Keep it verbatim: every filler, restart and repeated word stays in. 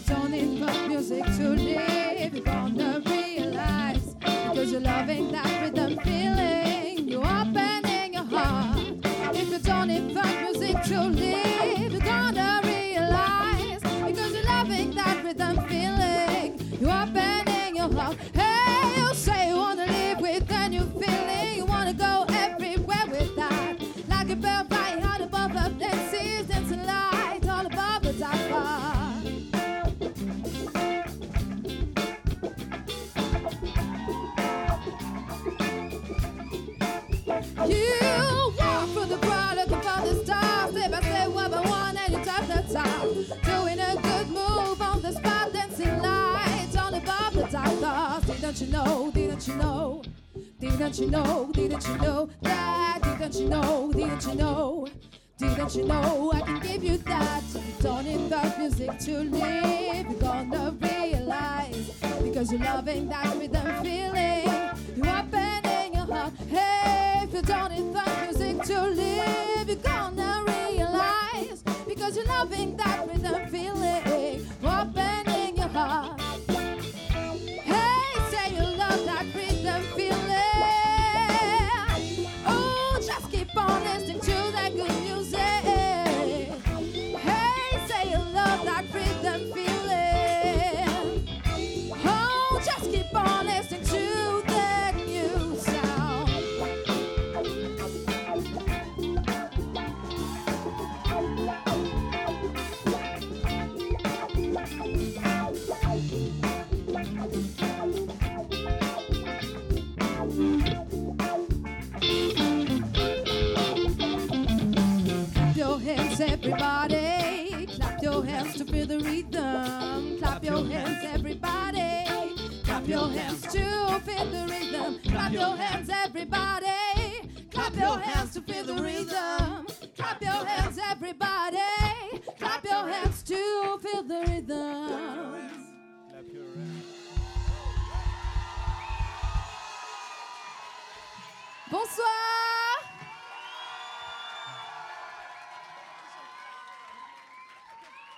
don't need pop music to live, you're gonna realize. Because you're loving that rhythm feeling, you're opening your heart. If you don't need pop music to live, you're gonna realize. Because you're loving that rhythm feeling, you're opening your heart. Hey, you say you wanna live with a new feeling, you wanna go everywhere with that. Like a bell flying high above the dances, dancing light all above the top bar. You walk through the crowd looking for the stars, step by step, one by one, and you touch the top. Doing a good move on the spot, dancing lights on above the top stars. Didn't you know, didn't you know, didn't you know, didn't you know that? Didn't you know, didn't you know, didn't you know I can give you that? You don't need that music to live, you're gonna realize. Because you're loving that rhythm feeling, you're opening your heart. Hey, if you don't need that music to live, you're gonna realize. Because you're loving that rhythm feeling, you're opening your heart. Hey, say you love that rhythm feeling. Oh, just keep on listening to that good music. Hey, say you love that rhythm feeling. Oh, just keep on listening to that new sound. Clap your hands, everybody. Clap your hands to feel the rhythm. Clap your hands, everybody. Clap your hands to feel the rhythm. Clap your hands, everybody. Clap your hands to feel the rhythm. Clap your hands, everybody. Clap your hands to feel the rhythm. Bonsoir.